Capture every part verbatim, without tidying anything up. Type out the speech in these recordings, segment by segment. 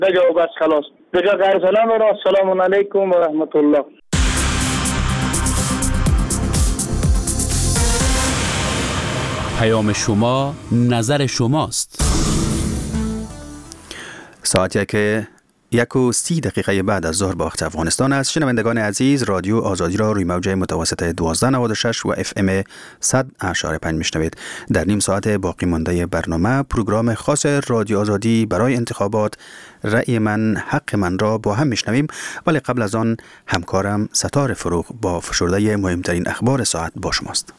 بجا و بس خلاص. بجا غیر سلام را السلام علیکم و رحمت الله. پیام شما نظر شماست. ساعتی که یک و سی دقیقه بعد از ظهر با وقت افغانستان است. شنوندگان عزیز، رادیو آزادی را روی موج متوسط دوازده نود و شش و اف ام صد اشاره پنج میشنوید. در نیم ساعت باقی مانده برنامه پروگرام خاص رادیو آزادی برای انتخابات رأی من حق من را با هم میشنویم، ولی قبل از آن همکارم ستار فروغ با فشرده مهمترین اخبار ساعت با شماست.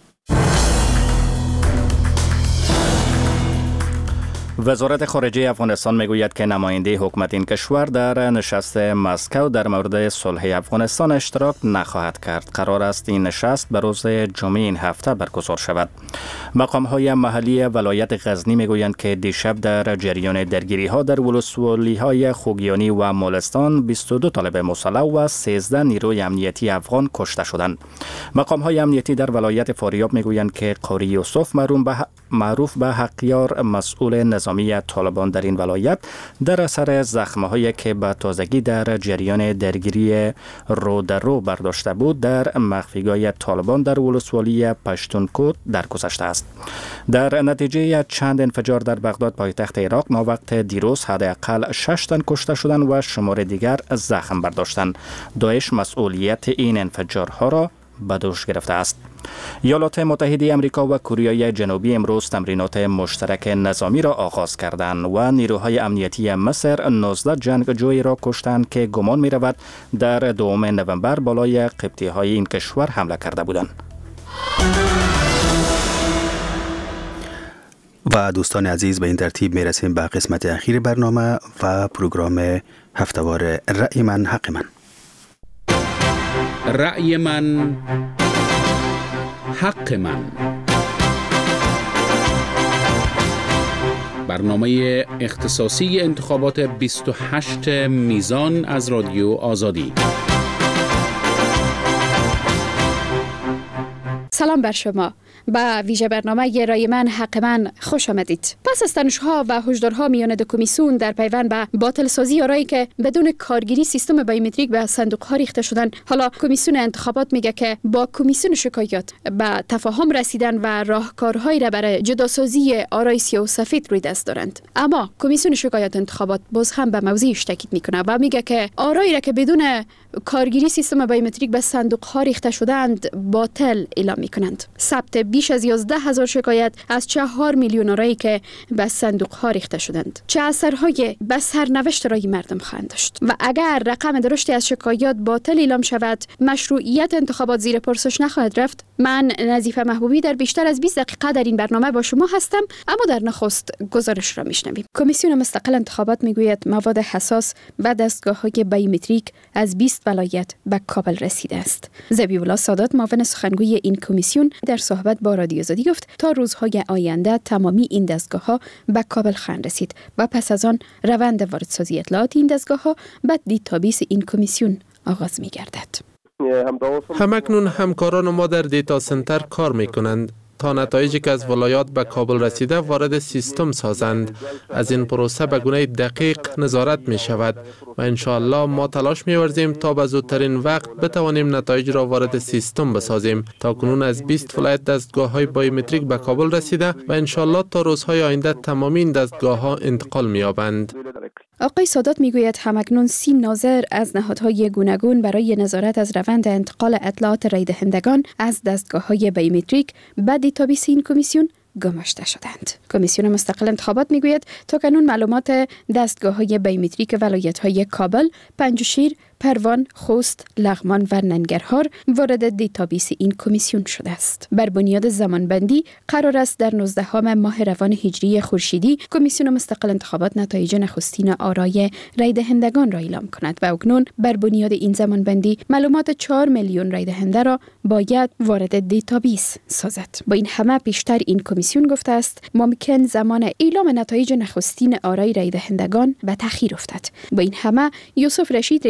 وزارت خارجه افغانستان میگوید که نماینده حکومت این کشور در نشست مسکو در مورد صلح افغانستان اشتراک نخواهد کرد. قرار است این نشست به روز جمعه این هفته برگزار شود. مقام‌های محلی ولایت غزنی میگویند که دیشب در جریان درگیری‌ها در ولسوالی‌های خوگیانی و مولستان بیست و دو طالب مسلح و سیزده نیروی امنیتی افغان کشته شدند. مقام‌های امنیتی در ولایت فاریاب میگویند که قاری یوسف معروف به حقیار مسئول نظامی طالبان در این ولایت در اثر زخم‌هایی که به تازگی در جریان درگیری رو در رو برداشته بود در مخفیگاه طالبان در ولسوالی پشتونکوت درگذشته است. در نتیجه چند انفجار در بغداد پایتخت عراق ماوقت دیروز حداقل شش تن کشته شدند و شمار دیگر زخم برداشتند. داعش مسئولیت این انفجارها را به دوش گرفته است. ایالات متحده آمریکا و کره جنوبی امروز تمرینات مشترک نظامی را آغاز کردند و نیروهای امنیتی مصر نوزده جنگجوی را کشتند که گمان می رود در دوم نوامبر بالای قبطی‌های این کشور حمله کرده بودند. و دوستان عزیز، به این ترتیب می رسیم به قسمت اخیر برنامه و پروگرام هفتهوار رأی من حق من. رأی من حق من، برنامه اختصاصی انتخابات بیست و هشت میزان از رادیو آزادی. سلام بر شما. با ویژه برنامه رای من حق من خوش آمدید. پس از تنش‌ها و هشدارها میان دو کمیسیون در پیوند به باطل سازی آرایی که بدون کارگیری سیستم بایومتریک به صندوق‌ها ریخته شدن، حالا کمیسیون انتخابات میگه که با کمیسیون شکایات به تفاهم رسیدن و راهکارهایی را برای جداسازی آرای سیاه و سفید روی دست دارند. اما کمیسیون شکایات انتخابات باز هم به موضوعش تاکید میکنه و میگه که آرایی را که بدون کارگیری سیستم بایومتریک به صندوق‌ها ریخته شدند باطل اعلام میکنند. ثبت بیش از یازده هزار شکایت از چهار میلیون آرایی که به صندوق‌ها ریخته شدند چه اثرهای به سرنوشت رای مردم خواهند داشت؟ و اگر رقم درشتی از شکایات باطل اعلام شود، مشروعیت انتخابات زیر پرسش نخواهد رفت. من نظیفه محبوبی در بیشتر از بیست دقیقه در این برنامه با شما هستم، اما در نخست گزارش را میشنویم. کمیسیون مستقل انتخابات میگوید مواد حساس به دستگاه‌های بایومتریک از بیست ولایت به کابل رسیده است. ذبیح‌الله سادات معاون سخنگوی این کمیسیون در صحبت با رادیو آزادی گفت تا روزهای آینده تمامی این دستگاه‌ها به کابل خواهند رسید و پس از آن روند واردسازی اطلاعات این دستگاه‌ها به دیتابیس این کمیسیون آغاز می‌گردد. همکنون همکاران ما در دیتا سنتر کار می‌کنند تا نتایجی که از ولایات به کابل رسیده وارد سیستم سازند. از این پروسه به گونه دقیق نظارت می شود و انشاءالله ما تلاش می ورزیم تا به زودترین وقت بتوانیم نتایج را وارد سیستم بسازیم. تا کنون از بیست ولایت دستگاه های بایومتریک به کابل رسیده و انشاءالله تا روزهای آینده تمامی این دستگاه ها انتقال می یابند. آقای سادات میگوید همکنون سی ناظر از نهادهای گوناگون برای نظارت از روند انتقال اطلاعات رای دهندگان از دستگاه‌های بایومتریک به دیتابیس این کمیسیون گماشته شدند. کمیسیون مستقل انتخابات میگوید تاکنون معلومات دستگاه‌های بایومتریک ولایت‌های کابل، پنجشیر، پروان، خوست، لغمان و ننگرهار وارد دیتابیس این کمیسیون شده است. بر بنیاد زمانبندی قرار است در نوزدهم ماه روان هجری خورشیدی کمیسیون مستقل انتخابات نتایج نخستین آرای رای دهندگان را اعلام کند و اکنون بر بنیاد این زمانبندی معلومات چهار میلیون رای دهنده را باید وارد دیتابیس سازد. با این همه پیشتر این کمیسیون گفته است ممکن زمان اعلام نتایج نخستین آرای رای دهندگان به تأخیر افتد. با این همه یوسف رشید رئیس اجرایی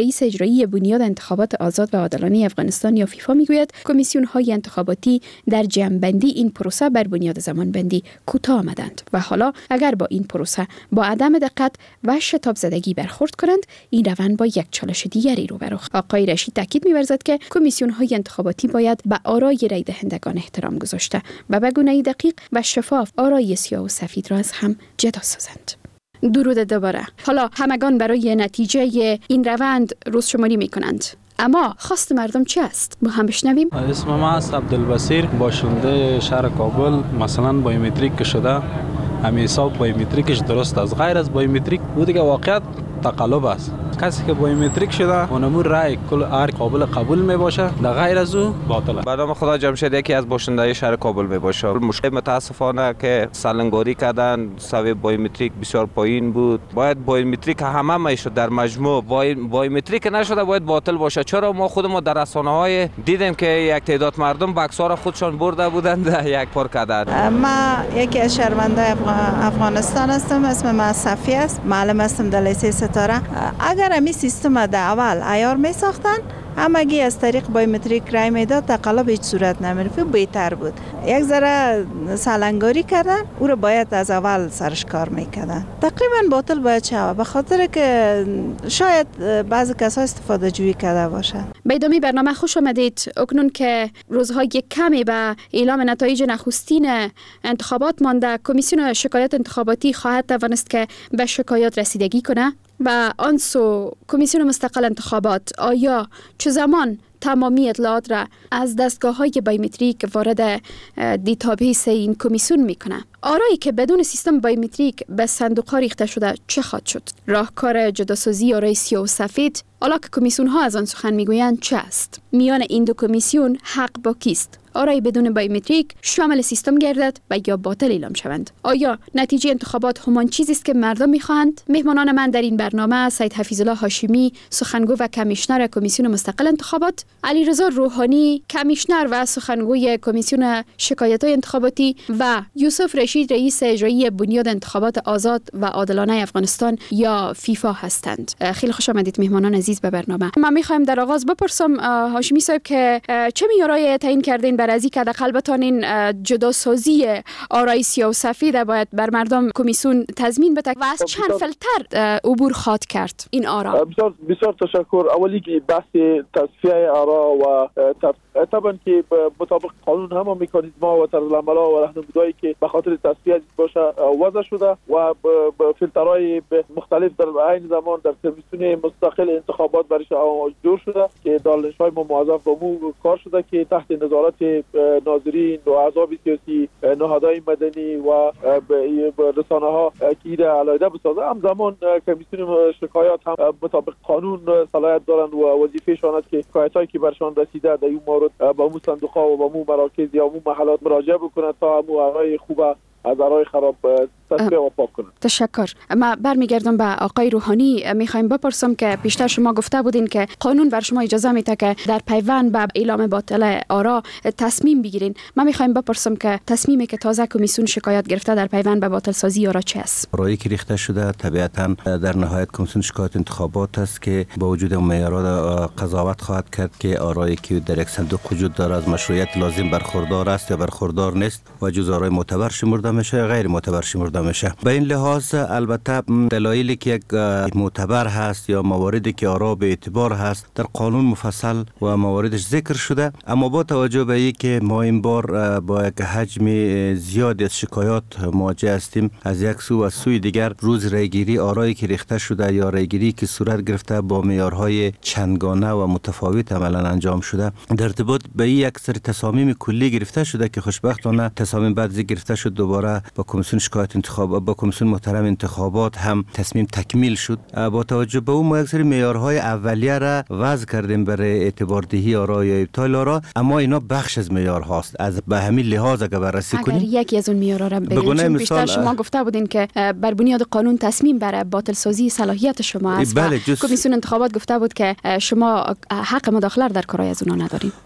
اجرایی بنیاد انتخابات آزاد و عادلانه افغانستان یا فیفا میگوید کمیسیون های انتخاباتی در جمع‌بندی این پروسه بر بنیاد زمانبندی کوتاه آمدند و حالا اگر با این پروسه با عدم دقت و شتاب زدگی برخورد کنند این روند با یک چالش دیگری روبرو. آقای رشید تاکید می‌ورزد که کمیسیون های انتخاباتی باید به آرای رای دهندگان احترام گذاشته و به گونه‌ای دقیق و شفاف آرای سیاه و سفید را از هم جدا سازند. درود دوباره. حالا همگان برای نتیجه این روند روز شماری می کنند. اما خواست مردم چی است؟ با هم بشنویم. اسم ما است عبدالبصیر، باشنده شهر کابل. مثلا بایومتریک که شده، همین حساب بایومتریکش درست است. غیر از بایومتریک بود که واقعیت تقلب است. کسی که بایومتریک شده اونمو رای کل هر قابل قبول می باشه، در غیر از او باطله. به نام خدا جمشید یکی از باشنده‌های شهر کابل می باشه. مشکل متاسفانه که سالنگاری کردن، سوی بایومتریک بسیار پایین بود. باید بایومتریک همه میشد در مجموع. بایومتریک نشده باید باطل باشه. چرا ما خود ما در رسانه‌های دیدیم که یک تعداد مردم بکس‌ها خودشان برده بودند یک پر کردن. ما یکی از شهروندان افغانستان هستم، اسم ما صفی است، معلم هستم در لیسه ستاره. اگر امی سیستم در اول عیار می ساختن همگی از طریق بایومتریک رای میداد، تقلب هیچ صورت نمیرفت، بهتر بود. یک ذره سالنگاری کردن، او رو باید از اول سرش کار میکردن. تقریبا باطل باید شود، به خاطر که شاید بعضی کسا استفاده جویی کرده باشن. به ادامه برنامه خوش آمدید. اکنون که روزهای کمی به اعلام نتایج نخستین انتخابات مانده، کمیسیون شکایات انتخاباتی خواهد توانست که به شکایات رسیدگی کنه و آنسو کمیسیون مستقل انتخابات آیا چه زمان تمامی اطلاعات را از دستگاه‌های بایومتریک وارد دیتابیس این کمیسیون میکنه؟ آرایی که بدون سیستم بایومتریک به صندوق‌ها ریخته شده چه خواهد شد؟ راهکار جداسازی آرای سیاه و سفید، حالا که کمیسیون ها از آن سخن میگویند، چه است؟ میان این دو کمیسیون حق با کیست؟ آرای بدون بایومتریک شامل سیستم گردد و یا باطل اعلام شوند؟ آیا نتیجه انتخابات همان چیزی است که مردم میخواهند؟ مهمانان من در این برنامه سید حفیظالله هاشمی، سخنگو و کمیشنر کمیسیون مستقل انتخابات، علیرضا روحانی، کمیشنر و سخنگوی کمیسیون شکایات انتخاباتی و یوسف رشید، رئیس اجرایی بنیاد انتخابات آزاد و عادلانه افغانستان یا فیفا هستند. خیلی خوش آمدید مهمانان عزیز به برنامه. من میخوایم در آغاز بپرسم هاشمی صاحب که چه معیارای تعیین کردین برای اینکه حداقل بتونین جداسازی آرای سیاه و سفید باید بر مردم کمیسیون تضمین بده و از چند فلتر عبور خواهد کرد این آرا؟ بسیار بسیار تشکر. اولی که بحث تصفیه آرا و طبعا که مطابق قانون همه مکانیزم‌ها و طرزالعمل‌ها و راهنمودهایی که به خاطر تصفیه باشه وضع شده و فیلترهای مختلف در عین زمان در کمیسیون مستقل انتخابات برش جور شده که دانش‌های موظف با مو کار شده که تحت نظارت ناظرین و احزاب سیاسی، نهادهای مدنی و رسانه‌ها که ایده علیحده بسازه. همزمان کمیسیون شکایات هم مطابق قانون صلاحیت دارند و وظیفه‌شان است که شکایتایی که برشان رسیده در این مورد با مو صندوق‌ها و با مو مراکز یا مو محلات مراجعه بکنند تا مو آرای خوب از آرای خراب تصفیه و پاک کنند. تشکر. ما برمیگردم به آقای روحانی. میخوایم بپرسم که پیشتر شما گفته بودین که قانون بر شما اجازه میده که در پیوند به اعلام باطل آرا تصمیم بگیرین. ما میخوایم بپرسم که تصمیمی که تازه کمیسیون شکایت گرفته در پیوند به باطل سازی آرا چه است؟ آرایی که ریخته شده طبیعتا در نهایت کمیسیون شکایت انتخابات است که با وجود معیارات قضاوت خواهد کرد که آرایی که در یک صندوق وجود دارد از مشروعیت لازم برخوردار است یا برخوردار نیست و جز آرای معتبر شمرده میشه غیر معتبر شمرده میشه. به این لحاظ البته دلایلی که یک معتبر هست یا مواردی که آرا به اعتبار هست در قانون مفصل و مواردش ذکر شده، اما با توجه به اینکه ما این بار با یک حجم زیادی از شکایات مواجه هستیم، از یک سو و سوی دیگر روز رایگیری آرایی که ریخته شده یا رایگیری که صورت گرفته با معیارهای چندگانه و متفاوت عملا انجام شده، در ارتباط به این یک سری تصامیم کلی گرفته شده که خوشبختانه تصامیم بعضی گرفته شد دوباره با کمیسیون شکایت انتخابات با کمیسیون محترم انتخابات هم تصمیم تکمیل شد. با توجه به اون ما یک سری معیارهای اولیه را وضع کردیم برای اعتباردهی آرا یا ابطال آرا، اما اینا بخش از معیارهاست. از به همین لحاظ اگر بررسی کنیم اگر یکی از اون معیارها را بگیم، چون بیشتر شما گفته بودین که بر بنیاد قانون تصمیم برای باطل سازی صلاحیت شما است. بله، کمیسیون انتخابات گفته بود که شما حق مداخله در کارهای از اونها ندارین.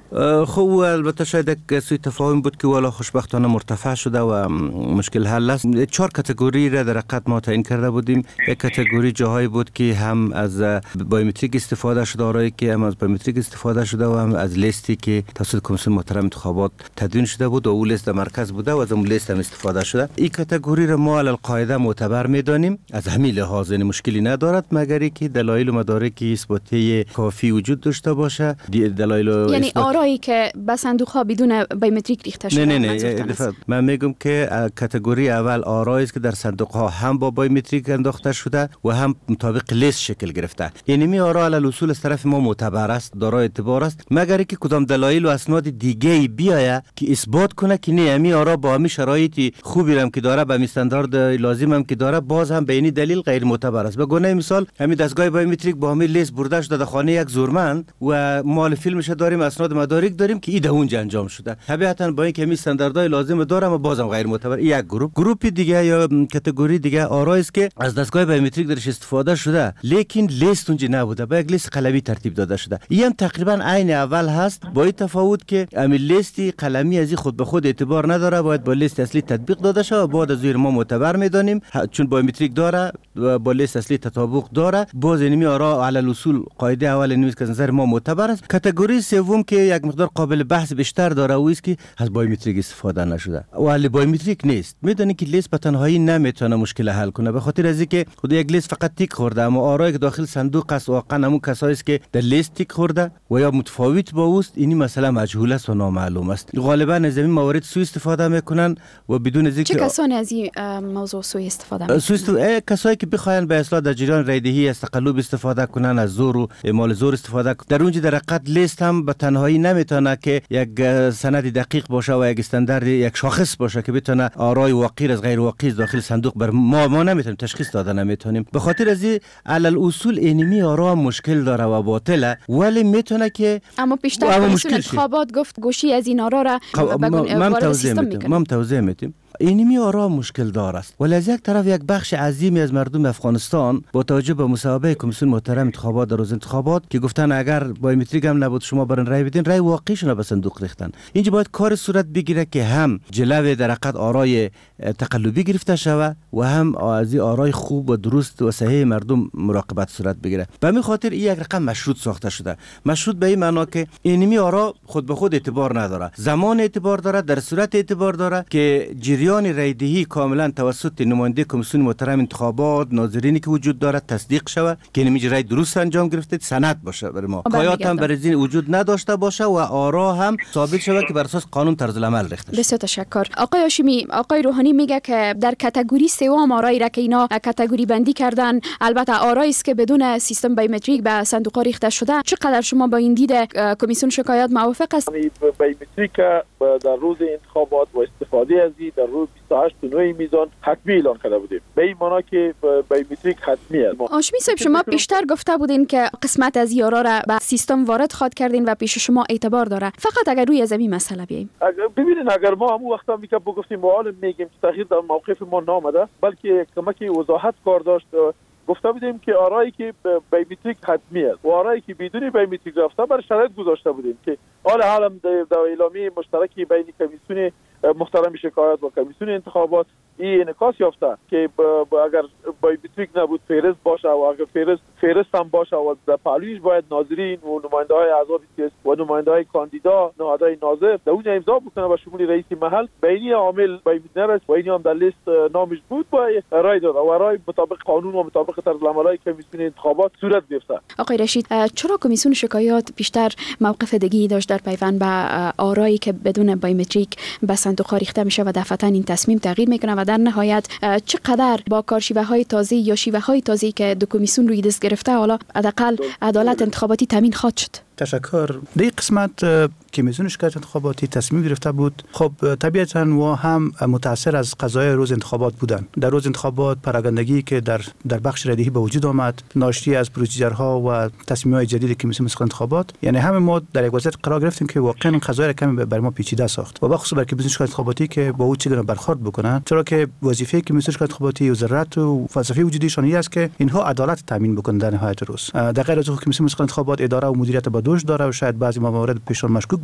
خب البته شاید یک سوء تفاهم بود که والا خوشبختانه مرتفع شده و مشکل حل است. چهار کاتگوری را در حقیقت ما تعیین کرده بودیم. یک کاتگوری جاهایی بود که هم از بایومتریک استفاده شده، آرایی که هم از بایومتریک استفاده شده و هم از لیستی که توسط کمیسیون محترم انتخابات تدوین شده بود و اون لیست در مرکز بوده و از اون لیست هم استفاده شده. این کاتگوری را ما علی القاعده معتبر می‌دانیم. از همین لحاظ این مشکلی ندارد مگر اینکه دلایل و مدارک اثباتی کافی وجود داشته باشه. دلایل یعنی آرایی که به صندوق ها بدون بایومتریک ریخته شده. نه نه نه من میگم که کاتگوری اول آرایی است که در صندوق ها هم با بایومتریک انداخته شده و هم مطابق لیست شکل گرفته. یعنی می آرا علی اصول از طرف ما معتبر است، دارای اعتبار است، مگر اینکه کدام دلایل و اسناد دیگه بیاید که اثبات کنه که نه می آرا با همین شرایط خوبی هم که داره، به استاندارد لازم هم که داره، باز هم به این دلیل غیر معتبر است. به گونه مثال همین دستگاه بایومتریک با همین لیست برده شده در خانه یک زورمند و مال فیلمش داریم، اسناد مدارک داریم که ایده اونجا انجام شده. طبیعتا با اینکه همین استانداردهای لازم داره اما بازم غیر معتبر. یک گروه گروه دیگه یا کاتگوری دیگه آرایی است که از دستگاه بایومتریک درش استفاده شده لیکن لیست اونجا نبوده، با یک لیست قلمی ترتیب داده شده. این هم تقریبا عین اول هست با این تفاوت که همین لیستی قلمی از خود به خود اعتبار نداره، باید با لیست اصلی تطبیق داده شه و بعد از زیر ما معتبر میدانیم چون بایومتریک داره و با لیست اصلی تطابق داره. باز اینمی آرا علی الاصول قاعده اول اینمی که از نظر ما معتبر است. کاتگوری سوم که یک مقدار قابل بحث بیشتر داره و است که از بایومتریک استفاده نشده و علی بایومتریک نیست. میدونی که لیست به تنهایی نمیتونه مشکل حل کنه، به خاطر از اینکه خود یک لیست فقط تیک خورده، اما آرایی که داخل صندوق است واقعا همون کسایی است که در لیست تیک خورده و یا متفاوت با اوست، اینی مثلا مجهول است و نامعلوم است. غالبا از این موارد سوء استفاده میکنن و بدون از اینکه چه کسانی از این موضوع سوء استفاده میکنن؟ سوء استفاده کسایی که بخواین به اصلاح در جریان رایدهی از تقلب استفاده کنن، از زور و اعمال زور استفاده کنن. در اونجا در حقیقت لیست هم به تنهایی نمیتونه که یک سند دقیق باشه و یک استاندارد یک شاخص باشه که بتونه آرای واقعی از غیر واقعی داخل صندوق بر ما ما نمیتونیم تشخیص داده نمیتونیم. به خاطر از این علی الاصول اینمی آرا مشکل داره و باطله، ولی میتونه که اما بیشتر کمیسیون انتخابات گفت گوشی از این آرا را وارد سیستم میکنه. ما توضیح میدیم اینمی آرا مشکل دار است، ولی از یک طرف یک بخش عظیمی از مردم افغانستان با توجه به مصوبه کمیسیون محترم انتخابات در روز انتخابات که گفتن اگر بایومتریک هم نبود شما برن رای بدین، رای واقعیشون به صندوق ریختن. اینجا باید کار صورت بگیره که هم جلوه در حقیقت آرای تقلبی گرفته شود و هم از آرای خوب و درست و صحیح مردم مراقبت صورت بگیره. به همین خاطر این یک رقم مشروط ساخته شده. مشروط به این معنا که اینمی آرا خود به خود اعتبار نداره، زمان اعتبار داره، در صورت اعتبار داره که جریان رایدهی کاملا توسط نماینده کمیسیون محترم انتخابات، ناظرینی که وجود داره تصدیق شود که اینمی رای درست انجام گرفته، سند باشه برای ما. کایات هم برای این وجود نداشته باشه و آرا هم ثابت شود که بر اساس قانون طرز العمل ریخته شده. بسیار تشکر. آقای هاشمی، آقای روحانی میگه که در کاتگوری سوم آرایی را که اینا کاتگوری بندی کردن، البته آرایی است که بدون سیستم بایومتریک به صندوق ریخته شده. چقدر شما با این دید کمیسیون شکایات موافق است؟ بایومتریک در روز انتخابات و استفاده از این در روز بیست و هشت نوامبر میزان حتمی اعلان کرده بودیم. به این معنا که بایومتریک حتمی است. هاشمی صاحب، شما پیشتر گفته بودین که قسمت از یارا را به سیستم وارد خواد کردین و پیش شما اعتبار داره. فقط اگر روی از این مسئله بیایم. ببینید اگر ما همون وقتا میگه بگفتیم معالم میگیم که تغییر در موقف ما نامده، بلکه کمکی وضاحت کار داشت. گفته بودیم که آرایی که بایومتریک حتمی است و آرایی که بدون بایومتریک رفته بر شرایط گذاشته بودیم که حال حالم در اعلامیه مشترکی بین کمیسیون محترم شکایات و کمیسیون انتخابات این انعکاس یافته که اگر بایومتریک نبود فهرست باشه و اگر فهرست فهرست هم باشه و در پهلویش باید ناظرین و نماینده های احزاب سیاسی و نماینده های کاندیدا نهادهای ناظر در اونجا امضا بکنه و شمول رئیس محل بینی عامل بایومتریک نرسید و اینی هم در لیست نامش بود با رای داد و رای مطابق قانون و مطابق طرز العمل کمیسیون انتخابات صورت گرفته. آقای رشید، چرا کمیسیون شکایات بیشتر موقف دیگه‌ای داشت در پیوند به آرایی که بدون بایومتریک به صندوق ریخته میشه و دفعتاً این تصمیم تغییر میکنه و در نهایت چقدر با کارشیوه های تازه یا شیوه های تازه که دو کمیسیون روی دست گرفته حالا حداقل عدالت انتخاباتی تامین خواهد شد؟ تشکر. در این قسمت کمیسیون شکایت انتخاباتی تصمیم گرفته بود. خب طبیعتاً و هم متاثر از قضای روز انتخابات بودن. در روز انتخابات پراگندگی که در در بخش رایدهی به وجود آمد ناشی از پروسیجرها و تصمیم‌های جدید کمیسیون انتخابات، یعنی همه ما در یک وضعیت قرار گرفتیم که واقعاً قضای کمی برای ما پیچیده ساخت و بخصوص برای کمیسیون شکایت انتخاباتی که با او چگونه برخورد بکنن، چرا که وظیفه کمیسیون شکایت انتخاباتی و ضرورت و فلسفه وجودیشان این است که اینها عدالت تامین بکنند در نهایت روز. در غیر از کمیسیون شکایت انتخابات اداره و مدیریت با دوش داره و شاید بعضی موارد پیشان مشکوک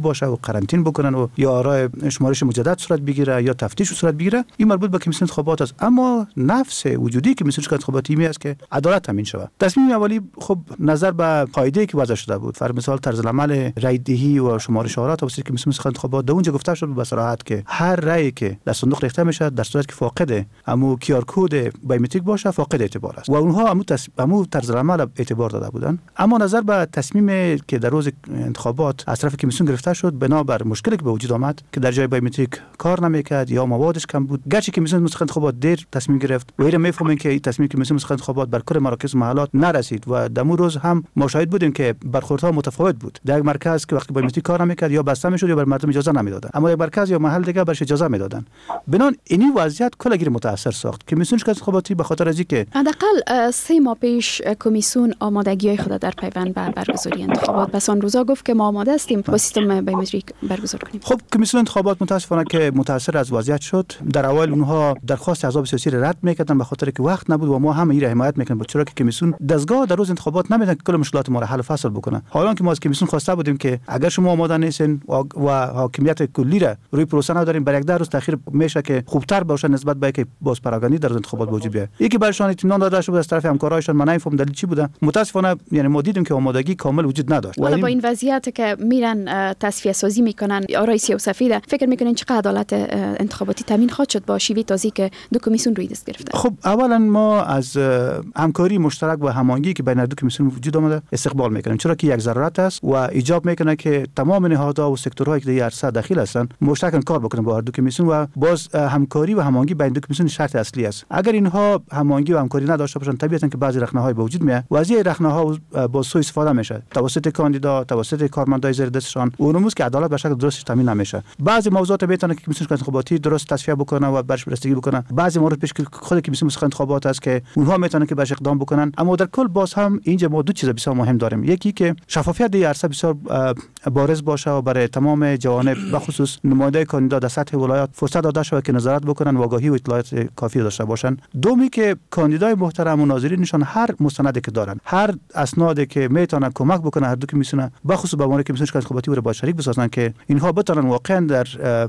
باشه و قرنطین بکنن و یا آرای شمارش مجدد صورت بگیره یا تفتیش صورت بگیره، این مربوط به کمیسیون انتخابات است. اما نفس وجودی که کمیسیون انتخاباتی می است که عدالت تامین شود. تصمیم اولی خب نظر به قاعده که وضع شده بود، فرض مثال طرز العمل رای دهی و شمارش آرا توسط کمیسیون انتخابات، در اونجا گفته شد به صراحت که هر رای که در صندوق ریخته میشه در صورت که فاقد امو کیو آر کد بایومتریک باشه فاقد اعتبار است و اونها امو تص... امو طرز العمل اعتبار داده بودن. اما نظر به تصمیم که در روز انتخابات از طرف کمیسیون گرفته شد بنابر مشکلی که به وجود آمد که در جای بایومتریک کار نمیکرد یا موادش کم بود، گرچه کمیسیون انتخابات دیر تصمیم گرفت و ایره میفهمیم که این تصمیم کمیسیون انتخابات بر کل مراکز محلات نرسید و در اون روز هم ما شاهد بودیم که برخوردها متفاوت بود. در یک مرکز که وقتی بایومتریک کار نمیکرد یا بسته میشد یا بر مردم اجازه نمیدادن، اما یک مرکز یا محل دیگه برش اجازه میدادن. بنان این وضعیت کلگیر متاثر ساخت کمیسیون انتخاباتی به خاطر از اینکه حداقل سه ماه پیش کمیسیون آمادگی‌های خود در پیوند به برگزاری انتخابات پس آن روزا گفت که ما آماده هستیم با سیستم بایومتریک برگزار کنیم. خب کمیسیون انتخابات متاسفانه که متاثر از وضعیت شد. در اول اونها درخواست احزاب سیاسی رد میکردن به خاطر که وقت نبود و ما هم این حمایت میکنیم، چرا که کمیسیون دستگاه در روز انتخابات نمیدن که کل مشکلات ما را حل و فصل بکنه. حالا که ما از کمیسیون خواسته بودیم که اگر شما آماده نیستین و حاکمیت کلی را روی پروسه نداریم برای یک ده روز تاخیر میشه که خوبتر باشه نسبت به اینکه باز پراگندگی در انتخابات وجود بیاد. یکی برایشان اطمینان داده شد از طرف همکارایشان، من نمیفهم دلیل چی بوده. متاسفانه یعنی ما دیدیم که آمادگی کامل وجود نداشت. حالا با این وضعیت که میرن تصفیه سازی میکنن آرای سیاه و سفید، فکر میکنین چقدر عدالت انتخاباتی تامین خواهد شد با شیوه تازی که دو کمیسیون روی دست گرفته؟ خب اولا ما از همکاری مشترک و هماهنگی که بین دو کمیسیون وجود آمده استقبال میکنیم، چرا که یک ضرورت است و ایجاب میکنه که تمام نهادها و سکتورهایی که در عرصه داخل هستند مشترکاً کار بکنن با هر دو کمیسیون و باز همکاری و هماهنگی بین دو کمیسیون شرط اصلی است. اگر اینها هماهنگی و همکاری نداشته باشن طبیعتاً که بعضی رخنه‌های به وجود میاد و از این رخنه‌ها با سوء استفاده میشه توسط کاندیدا، توسط کارمندای زیر دستشان و اونموز که عدالت به شکل درست تامین نمیشه. بعضی موضوعات میتونه که کمیسیون انتخاباتی درست تصفیه بکنه و برش رسیدگی بکنه، بعضی مورد پیش که خود کمیسیون انتخابات است که اونها میتونه که برش اقدام بکنن. اما در کل باز هم اینجا ما دو چیز بسیار مهم داریم، یکی که شفافیت در عرصه بسیار بارز باشه و برای تمام جوانب به خصوص نماینده کاندیدا در سطح ولایات فرصت داده شود که نظارت بکنن و آگاهی و اطلاعات کافی داشته باشن. دومی که کاندیدای محترم و ناظرینشان هر مستندی که دارن، هر اسنادی که میتونه کمک بکنه هر دو کمیسیون به خصوص به عنوان کمیسیون انتخاباتی رو با شریک بسازن که اینها بتونن واقعا در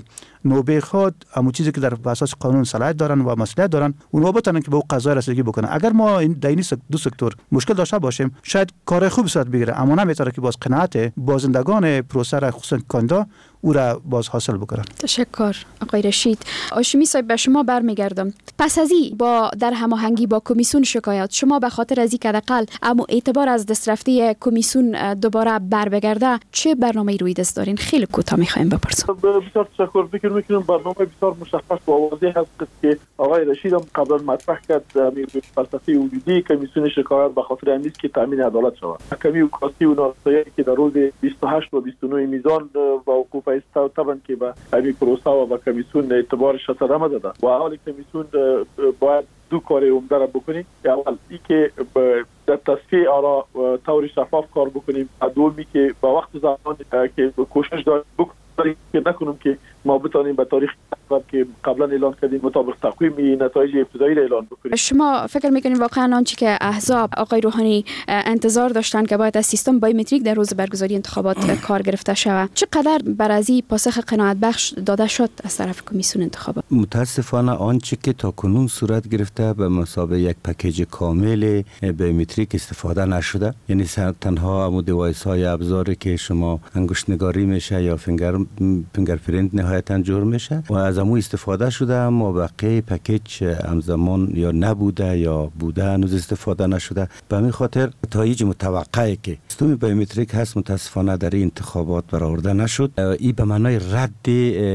نوبه خود همون چیزی که در اساس قانون صلاحیت دارن و مسئولیت دارن اونها بتونن که به اون قضا رسیدگی بکنن. اگر ما این در این دو سکتور مشکل داشته باشیم شاید کار خوب صورت بگیره، اما نمیتونه که باز قناعت بازندگان پروسه را خصوصا کاندیدا او را باز حاصل بکنن. تشکر آقای رشید. هاشمی صاحب به شما برمیگردم. پس از این با در هماهنگی با کمیسیون شکایات شما به خاطر از اینکه حداقل اما اعتبار از دسترفته کمیسیون دوباره بر بگرده چه برنامه‌ای روی دست دارین؟ خیلی کوتاه می‌خوایم بپرسم. بسیار تشکر. فکر می‌کنم برنامه بسیار مشخص و واضح هست که آقای رشید هم قبلا مطرح کرد. فلسفه وجودی کمیسیون شکایات به خاطر این است که تامین عدالت شود. کمی و کاستی و ناسایی که در روز بیست و هشت و بیست و نه میزان با وقوف است طبعا که به همین پروسه و به کمیسیون اعتبارش صدمه داده و اول کمیسیون باید دو کار عمده را بکنیم. اول ای که در تصفیه آرا طور شفاف کار بکنیم، دومی که با وقت زمان که کوشش داریم بکنیم که نکنیم که ما بتانیم به تاریخ که قبلا اعلان کردیم مطابق تقویم نتایج ابتدایی را اعلان بکنیم. شما فکر میکنید واقعا آنچه که احزاب آقای روحانی انتظار داشتن که باید از سیستم بایومتریک در روز برگزاری انتخابات کار گرفته شود چقدر بر از این پاسخ قناعت بخش داده شد از طرف کمیسیون انتخابات؟ متاسفانه آنچه که تا کنون صورت گرفته به مثابه یک پکیج کامل بایومتریک استفاده نشده، یعنی تنها همون دیوایس های ابزاری که شما انگشت نگاری میشه یا فینگر فینگرپرینت نهایتا جور میشه و از همون استفاده شده، اما بقیه پکیج همزمان یا نبوده یا بوده هنوز استفاده نشده. به همین خاطر نتایج متوقعه که سیستم بایومتریک هست متاسفانه در این انتخابات برآورده نشد. این به معنای رد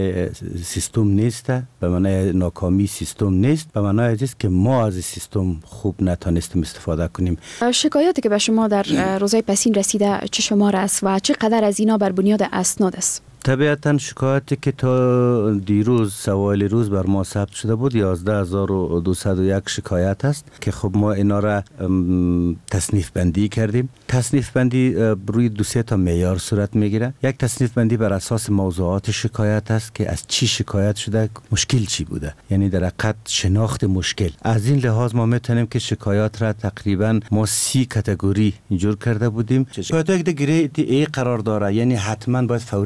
سیستم نیست، به معنای ناکامی سیستم نیست، به معنای است که ما از سیستم خوب نتونستیم استفاده کنیم. شکایاتی که به شما در روزهای پسین رسیده چه شمار است و چقدر از اینا بر بنیاد اسناد است؟ طبیعتا شکایاتی که تا دیروز سوال روز بر ما ثبت شده بود یازده هزار و دویست و یک شکایت است که خب ما اینا را تصنیف بندی کردیم. تصنیف بندی روی دو سه تا معیار صورت میگیره. یک تصنیف بندی بر اساس موضوعات شکایت است که از چی شکایت شده، مشکل چی بوده، یعنی در حقیقت شناخت مشکل. از این لحاظ ما میتونیم که شکایات را تقریبا ما سی کاتگوری اینجور کرده بودیم. شکایاتی که گرید ای قرار داره، یعنی حتما باید فوری رسیدگی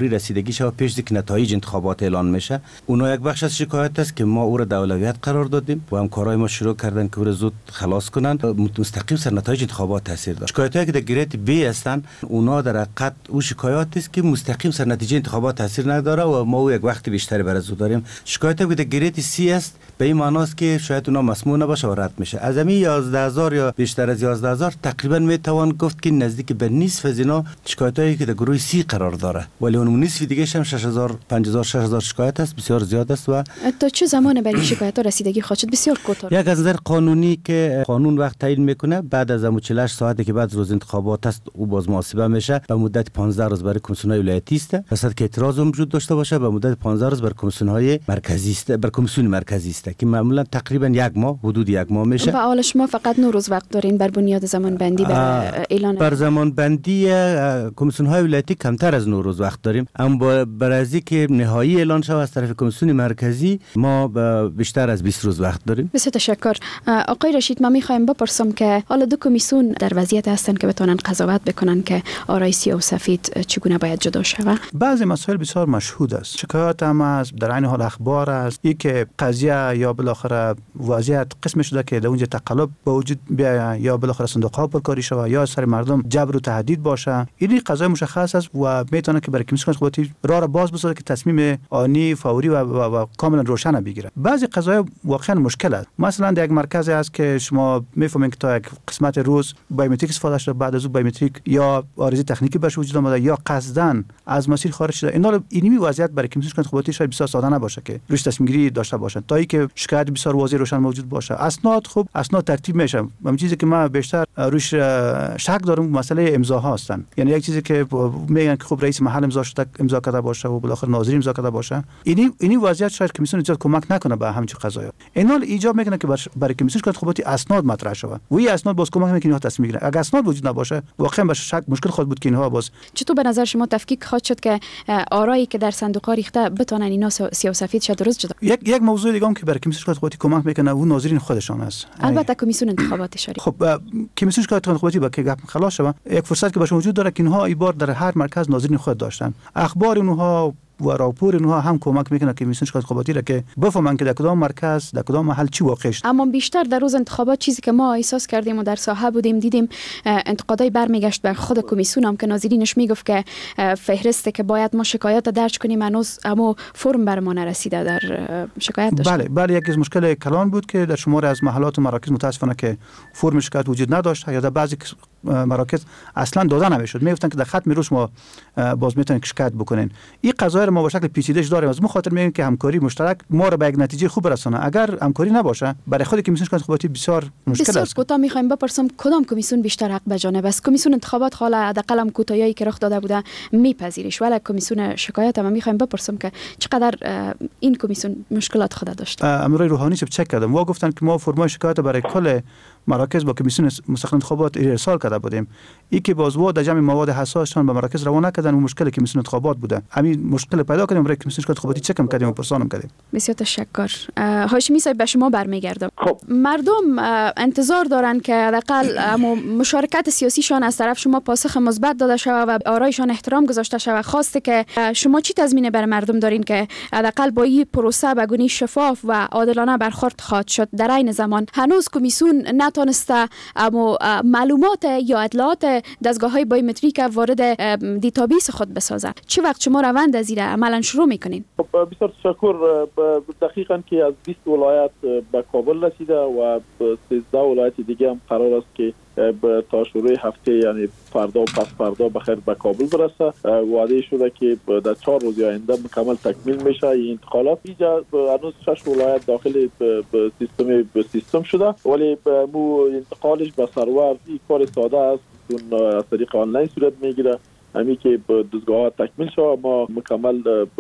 رسیدگی شود پیش از که نتایج انتخابات اعلان میشه. اونا یک بخش از شکایت است که ما او را اولویت قرار دادیم و همکارای ما شروع کردن که او را زود خلاص کنند، مستقیم سر نتایج انتخابات تاثیر داشت. شکایتایی که در گریت بی هستند اونا در حقیقت او شکایاتی است که مستقیم سر نتیجه انتخابات تاثیر نداره و ما او یک وقت بیشتری برای زود داریم. شکایتی که در گریت سی است به این معنی است که شاید اونا مسموع نباشه و رد میشه. از همین یازده هزار یا بیشتر از یازده هزار تقریبا میتوان گفت که نزدیک به نصف از اینا شکایتایی که در گروه سی قرار داره، ولی اون نصف دیگه هم شش هزار پنج هزار شش هزار شکایت است، بسیار زیاد است. و تا چه زمان برای شکایت ها رسیدگی خواهد شد؟ بسیار کوتاه. یک از نظر قانونی که قانون وقت تعیین میکنه بعد از چهل و هشت ساعتی که بعد روز انتخابات است او باز محاسبه میشه به مدت پانزده روز برای کمیسیون های ولایتی است. وسط که اعتراض وجود داشته باشه به مدت پانزده روز بر کمیسیون های مرکزی است، بر کمیسیون مرکزی است که معمولا تقریبا یک ماه حدود یک ماه میشه. و حال شما فقط نه روز وقت دارین بر بنیاد زمان بندی بر اعلان بر زمان بندی کمیسیون های ولایتی کمتر از نه روز وقت داریم، اما برای از اینکه نهایی اعلان شود از طرف کمیسیون مرکزی ما بیشتر از بیست روز وقت داریم. بسیار تشکر. آقای رشید، ما میخوایم بپرسم که حالا دو کمیسیون در وضعیت هستن که بتونن قضاوت بکنن که آرای سیاه و سفید چگونه باید جدا شود. بعضی مسائل بسیار مشهود است، شکایت هم است، در عین حال اخبار است، این که قضیه یا بالاخره وضعیت قسم شده که در اونجا تقلب با وجود بیاید یا بالاخره صندوق ها پرکاری شود یا سر مردم جبر و تهدید باشه. این قضیه مشخص است و میتونه که برای کمیسیون انتخاباتی راه را باز بسازه که تصمیم آنی فوری و, و, و کاملا روشن بگیره. بعضی قضایا واقعا مشکل است. مثلا در یک مرکزی است که شما میفهمین که تا یک قسمت روز بایومتریک استفاده شده، بعد از اون بایومتریک یا عارضه تکنیکی بهش وجود اومده یا قصدن از مسیر خارج شده. اینا اینمی وضعیت برای کمیسیون انتخاباتی شاید بسیار ساده نباشه که روش تصمیم گیری داشته باشن تا اینکه شکایت بسیار واضح روشن موجود باشه. اسناد خوب اسناد ترتیب میشه. همین چیزی که ما بیشتر روش شک دارم مسئله امضاها هستن. یعنی یک چیزی که میگن که خب رئیس محل امضا شده امضا کرده باشه و بالاخره ناظر امضا کرده باشه. اینی اینی وضعیت شاید کمیسیون زیاد کمک نکنه به همین قضایا. اینا ایجاب میکنه که برای کمیسیون انتخاباتی اسناد مطرح شود. و این اسناد باز کمک میکنه تصمیم گیری. اگر اسناد وجود نباشه واقعا به شک مشکل خود بود که اینها باز چطور به نظر شما تفکیک خواهد شد که آرایی که در صندوق ها ریخته بتونن اینا سیاه و سفید شد درست جدا؟ یک یک موضوع دیگه هم که برای کمیسیون انتخاباتی کمک میکنه و ناظرین خودشان است. البته کمیسیون انتخابات اشاری. خب کمیسیون انتخاباتی با که گپ خلاص شود یک فرصت که باشه وجود داره که اینها ای بار در هر مرکز ناظرین خود داشتن. اخبار اونها و راپور اینها هم کمک میکنه که کمیسیون انتخاباتی را که بفهمن که در کدام مرکز در کدام محل چی واقع شده. اما بیشتر در روز انتخابات چیزی که ما احساس کردیم و در ساحه بودیم دیدیم انتقادای برمیگشت به خود کمیسیون هم که ناظرینش میگفت که فهرسته که باید ما شکایت درج کنیم هنوز اما فرم بر ما نرسیده در شکایت داشت. بله بله یکی از مشکل کلان بود که در شمار از محلات و مراکز متاسفانه که فرم شکایت وجود نداشت یا در بعضی مراکز اصلا داده نمیشد. میگفتن که در ختم روز ما باز میتونید شکایت بکنین. این قضایا ما به شکل پیچیده‌اش داریم. از مخاطر میگیم که همکاری مشترک ما را به یک نتیجه خوب برسونه. اگر همکاری نباشه برای خود کمیسیون انتخاباتی بسیار مشکل بسیار است. کوتاه میخوایم بپرسم کدام کمیسیون بیشتر حق به جانب است؟ کمیسیون انتخابات حالا حداقل هم کوتاهی که رخ داده بوده میپذیرش، ولی کمیسیون شکایت هم میخوایم بپرسم که چقدر این کمیسیون مشکلات خود داشته. امروز روحانی چک چک کردم و گفتن که ما فرمای شکایت برای کل مراکز با کمیسیون مستقل انتخابات ارسال کرده بودیم. ای که بازوا در جمع مواد حساسشان به مراکز روانه کردن و مشکل کمیسیون انتخابات بوده. همین مشکل پیدا کردیم برای کمیسیون انتخاباتی چکم کردیم و پرسانم کردیم. بسیار تشکر. هاشمی صاحب به شما برمیگردم. خب. مردم انتظار دارن که حداقل مشارکت سیاسیشان از طرف شما پاسخ مثبت داده شود و آرایشان احترام گذاشته شود. خواسته که شما چی تضمین برای مردم دارین که حداقل با این پروسه به گونه شفاف و عادلانه برخورد خواهد شد؟ در عین زمان هنوز کمیسیون نتونسته اما معلومات یا اطلاعات دستگاه‌های بایومتریک وارد دیتابیس خود بسازه. چه وقت شما روند از این عملا شروع میکنین؟ خب بسیار تشکر. دقیقاً که از بیست ولایت به کابل رسیده و سیزده ولایت دیگه هم قرار است که تا شروع هفته یعنی فردا و پس فردا بخیر به کابل برسه. وعده شده که در چهار روز آینده مکمل تکمیل میشه این انتقالات. اینجا هنوز شش ولایت داخل سیستم سیستم شده ولی مو انتقالش به سرور این کار ساده است چون از طریق آنلاین صورت میگیره. همین که دستگاه ها تکمیل شد ما مکمل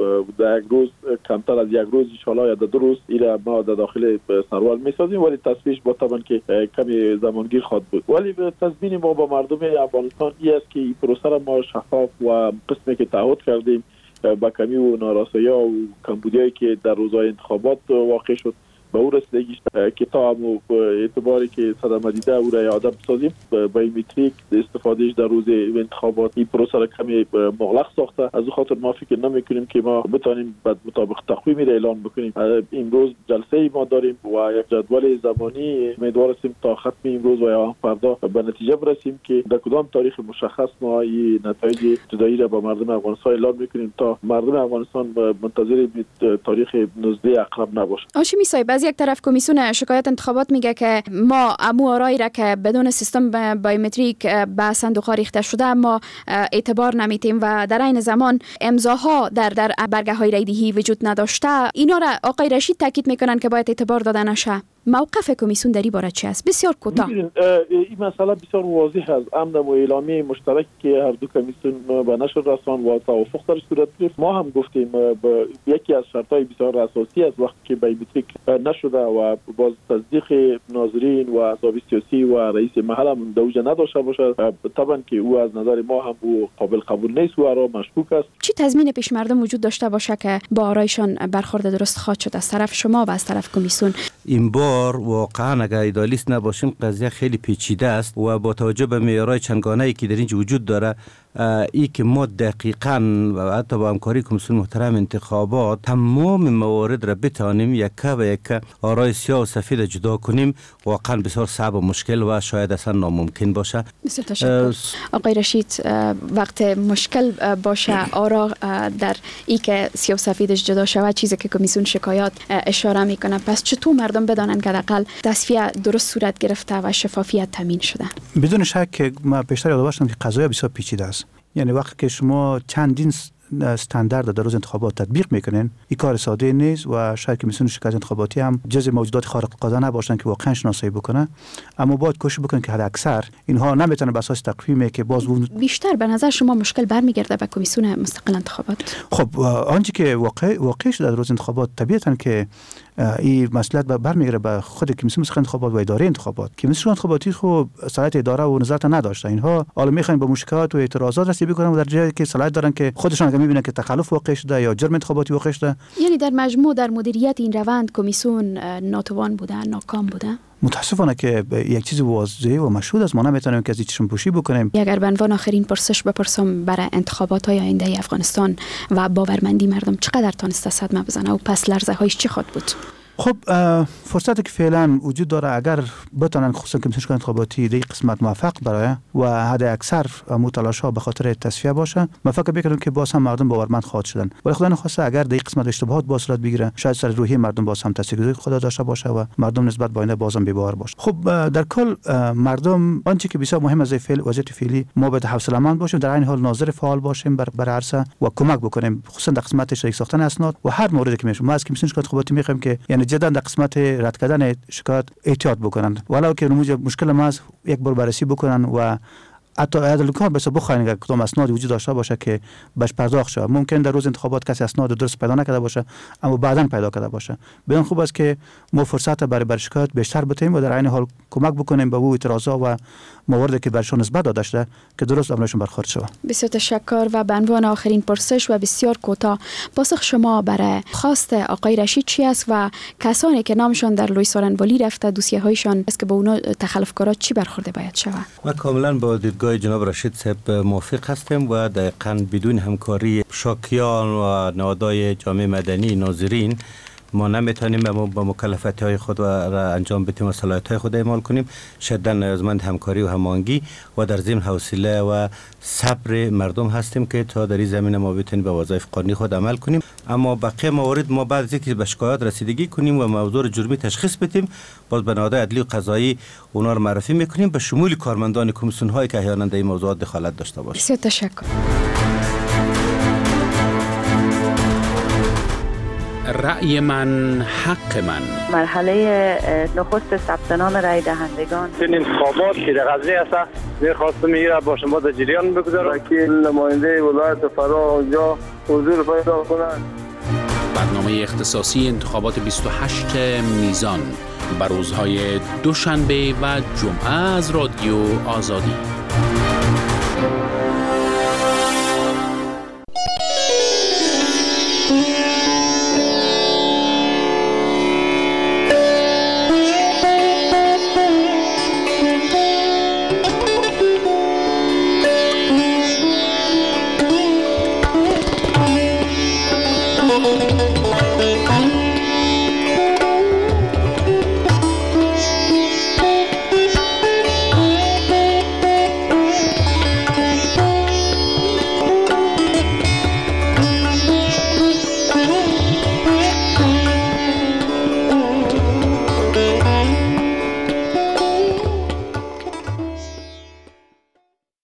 در یک روز کمتر از یک روز ان شاءالله یا در دو روز ایره ما در داخل سرور میسازیم ولی تصویش با طبعا که کمی زمانگیر خواهد بود. ولی تضمین ما با مردم افغانستان این است که این پروسه را ما شفاف و قسمی که تعهد کردیم با کمی و نارسایی و کمبودیایی که در روزهای انتخابات واقع شد به او رسیدگی که تا هم اعتباری که صدمه دیده او را یادم بسازیم بایومتریک استفادهش در روز انتخابات این پروسه را کمی مغلق ساخته. از او خاطر ما فکر نمی‌کنیم که ما بتانیم مطابق تقویم را اعلان بکنیم. امروز جلسه ما داریم و یک جدول زمانی امیدوار هستیم تا ختم امروز و یا فردا به نتیجه برسیم که در کدام تاریخ مشخص ما این نتایج جدایی را به مردم افغانستان اعلام می‌کنیم تا مردم افغانستان منتظر تاریخ نوزده اقرب نباشه. هاشمی صاحب، از یک طرف کمیسیون شکایت انتخابات میگه که ما امو آرایی را که بدون سیستم بایومتریک به صندوق ریخته شده ما اعتبار نمیتیم و در این زمان امضاها در در برگه های رایدهی وجود نداشته. اینا را آقای رشید تاکید میکنن که باید اعتبار داده نشه. موقف کمیسیون در این باره چی است؟ بسیار کوتاه. این مسئله بسیار واضح است. عمد و اعلامیه مشترک که هر دو کمیسیون به نشر رساند و توافق در صورت گرفت. ما هم گفتیم یکی از شرطهای بسیار اساسی است وقتی که بایومتریک نشده و باز تصدیق ناظرین و احزاب سیاسی و رئیس محل هم دوجه نداشته باشد، طبعا که او از نظر ما هم او قابل قبول نیست و آرا مشکوک است. چی تضمین پیش مردم وجود داشته باشه که با آرایشان برخورد درست خواهد شد از طرف شما و از طرف کمیسیون؟ این بار واقعا اگر ایدالیست نباشیم قضیه خیلی پیچیده است و با توجه به معیارهای چندگانه‌ای که در اینجا وجود داره، ای که ما دقیقاً و حتی با همکاری کمیسیون محترم انتخابات تمام موارد را بتانیم یک و یک آرای سیاه و سفید جدا کنیم، واقعا بسیار صعب و مشکل و شاید اصلا ناممکن باشه. بسیار تشکر. آقای رشید، وقت مشکل باشه آرا در ای که سیاه و سفیدش جدا شود، چیزی که کمیسیون شکایات اشاره میکنه، پس چطور مردم بدانن که حداقل تصفیه درست صورت گرفته و شفافیت تامین شده؟ بدون شک ما بیشتر یاد داشتم که قضایا بسیار پیچیده است. یعنی وقتی که شما چندین استاندارد در روز انتخابات تطبیق میکنین، این کار ساده نیست و شاید کمیسیون شکایت انتخاباتی هم جزء موجودات خارق العاده نباشن که واقعا شناسایی بکنه، اما باید کوشش بکنن که حد اکثر اینها نمیتونه بر اساس تقویمی که باز بیشتر به نظر شما مشکل برمیگرده به کمیسیون مستقل انتخابات. خب آنچه که واقع واقع شده در روز انتخابات طبیعتاً که این مسئولیت برمیگره به خود کمیسیون مستقل انتخابات و اداره انتخابات. کمیسیون انتخاباتی خب صلاحیت اداره و نظارت نداشته. اینها حالا میخواین با مشکلات و اعتراضات رسیدگی کنن و در جایی که صلاحیت دارن که خودشان اگه میبینن که تخلف واقع شده یا جرم انتخاباتی واقع شده، یعنی در مجموع در مدیریت این روند کمیسیون ناتوان بوده، ناکام بوده. متاسفانه که یک چیز واضحه و مشهود است، ما نمیتونیم که از این چشم پوشی بکنیم. اگر به عنوان آخرین پرسش بپرسم برای انتخابات های آینده افغانستان و باورمندی مردم چقدر تانسته صدمه بزنه و پس لرزه هایش چی خواهد بود؟ خب فرصتی که فعلا وجود داره اگر بتونن خصوصا کمیسیون انتخاباتی در قسمت موفق برای و حد اکثر متلاشا به خاطر تصفیه باشه، ما فکر میکنم که باز هم مردم باورمند خواهد شدن. ولی خدا نخواسته اگر در قسمت اشتباهات با صورت بگیره، شاید سر روحی مردم باز هم تاثیرگذاری خدا داشته باشه و مردم نسبت به آینده بازم بی‌باور باشه. خب در کل مردم آنچه که بسیار مهم از فعل وضعیت فعلی ما باید حوصله‌مند باشیم، در این حال ناظر فعال باشیم بر بر عرصه و کمک بکنیم خصوصا در قسمت شریک ساختن اسناد و هر موردی که میشه. ما از کمیسیون انتخاباتی میخوایم که یعنی جدا در قسمت رد کردن شکایت احتیاط بکنن، ولو که نموز مشکل ما یک بار بررسی بکنن و حتی عدل کار بس بخواین که کدام اسناد وجود داشته باشه که بهش پرداخت شه. ممکن در روز انتخابات کسی اسناد درست پیدا نکرده باشه اما بعداً پیدا کرده باشه. بدون خوب است که ما فرصت برای بر شکایت بیشتر بتیم و در عین حال کمک بکنیم به او اعتراضات و مواردی که برشون نسبت داده شده که درست عملشون برخورد شود. بسیار تشکر. و به عنوان آخرین پرسش و بسیار کوتاه، پاسخ شما برای خواست آقای رشید چی است و کسانی که نامشون در لوی سارنوالی رفته دوسیه هایشان است که به اونا تخلفکارات چی برخورده باید شود؟ ما کاملا با دیدگاه جناب رشید صاحب موافق هستیم و دقیقاً بدون همکاری شاکیان و نهادهای جامعه مدنی ناظرین ما نمیتونیم با مکلفیت های خود را انجام بدیم و صلاحیت های خود اعمال کنیم. شدیداً نیازمند همکاری و هماهنگی و در ضمن حوصله و صبر مردم هستیم که تا در این زمینه ما بتونیم به وظایف قانونی خود عمل کنیم. اما بقیه موارد ما بعد از اینکه به شکایات رسیدگی کنیم و موضوع جرمی تشخیص بدیم، باز به نهادهای عدلی و قضایی اونا رو معرفی میکنیم به شمول کارمندان کمیسیون هایی که احیانا در این موضوعات دخالت داشته باشند. بسیار تشکر. رأی من حق من. مرحله نخست ثبت نام رای دهندگان این انتخابات که در قضیه است می‌خواستم میره با شما در جریان بگذارم که نماینده ولایت فرا اونجا حضور پیدا کنند. برنامه اختصاصی انتخابات بیست و هشت میزان بر روزهای دوشنبه و جمعه از رادیو آزادی.